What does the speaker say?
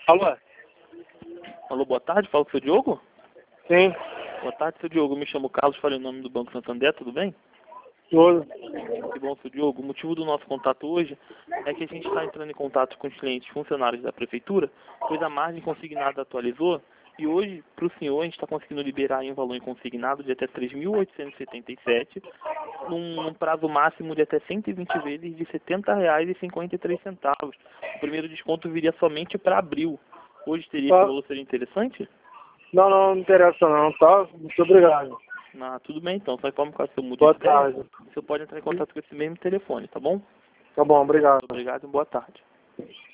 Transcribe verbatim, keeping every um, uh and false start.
Alô? Alô, boa tarde, fala com o seu Diogo? Sim, Boa tarde, seu Diogo, me chamo Carlos, falei o nome do Banco Santander, tudo bem? tudo. Que bom, seu Diogo. O motivo do nosso contato hoje é que a gente está entrando em contato com os clientes funcionários da Prefeitura, pois a margem consignada atualizou e hoje, para o senhor, a gente está conseguindo liberar aí um valor em consignado de até três mil oitocentos e setenta e sete, num, num prazo máximo de até cento e vinte vezes de setenta reais e cinquenta e três centavos. O primeiro desconto viria somente para abril. Hoje teria esse Tá. valor, seria interessante? Não, não, não interessa não, tá? Muito obrigado. Ah, tudo bem então, só informe caso eu mude Boa de ideia, tarde. você pode entrar em contato com esse mesmo telefone, tá bom? Tá bom, obrigado. Obrigado e boa tarde.